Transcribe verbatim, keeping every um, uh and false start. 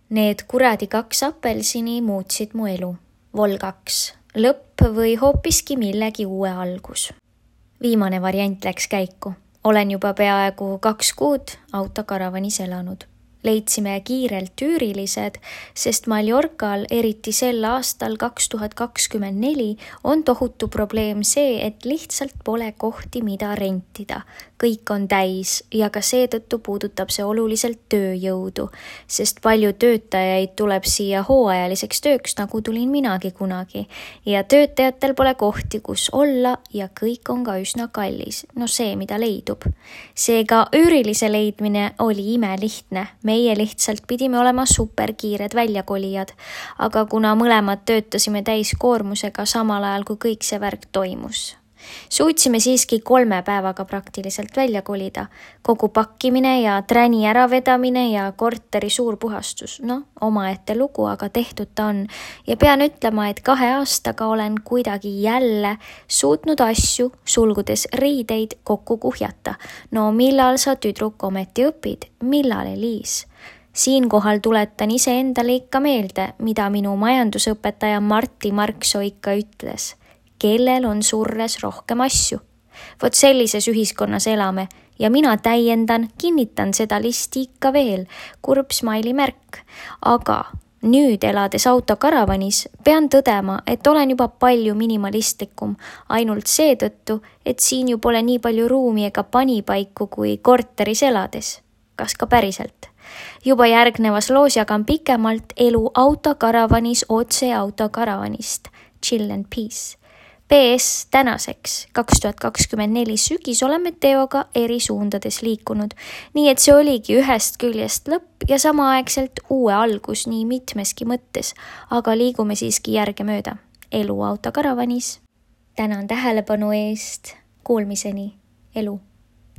Need kuradi kaks apelsini muutsid mu elu. Vol kaks. Lõpp või hoopiski millegi uue algus. Viimane variant läks käiku. Olen juba peaaegu kaks kuud autokaravanis elanud. Leidsime kiirelt üürilised, sest Mallorcal, eriti sel aastal kaks tuhat kakskümmend neli, on tohutu probleem see, et lihtsalt pole kohti, mida rentida. Kõik on täis ja ka seetõttu puudutab see oluliselt tööjõudu, sest palju töötajaid tuleb siia hooajaliseks tööks, nagu tulin minagi kunagi. Ja töötajatel pole kohti, kus olla ja kõik on ka üsna kallis. No see, mida leidub. Seega üürilise leidmine oli imelihtne. Meie lihtsalt pidime olema superkiired väljakolijad, aga kuna mõlemad töötasime täiskoormusega samal ajal, kui kõik see värk toimus. Suutsime siiski kolme päevaga praktiliselt välja kolida. Kogu pakkimine ja träni äravedamine ja korteri suur puhastus. No, omaette lugu, aga tehtud ta on. Ja pean ütlema, et kahe aastaga olen kuidagi jälle suutnud asju, sulgudes riideid, kokku kuhjata. No millal sa tüdruk ometi õpid? Millal, Eliis? Siinkohal tuletan ise endale ikka meelde, mida minu majandusõpetaja Martti Marksoo ikka ütles. Kellel on surres rohkem asju. Vot sellises ühiskonnas elame ja mina täiendan, kinnitan seda listi ikka veel, kurb smaili märk. Aga nüüd elades autokaravanis pean tõdema, et olen juba palju minimalistlikum, ainult seetõttu, et siin ju pole nii palju ruumi ega panipaiku kui korteris elades. Kas ka päriselt? Juba järgnevas loos jagan pikemalt elu autokaravanis otse autokaravanist. Chill and peace. P S tänaseks kaks tuhat kakskümmend neli sügis oleme Teoga eri suundades liikunud, nii et see oligi ühest küljest lõpp ja samaaegselt uue algus nii mitmeski mõttes, aga liigume siiski järgemööda. Elu autokaravanis. Tänan tähelepanu eest, kuulmiseni, elu.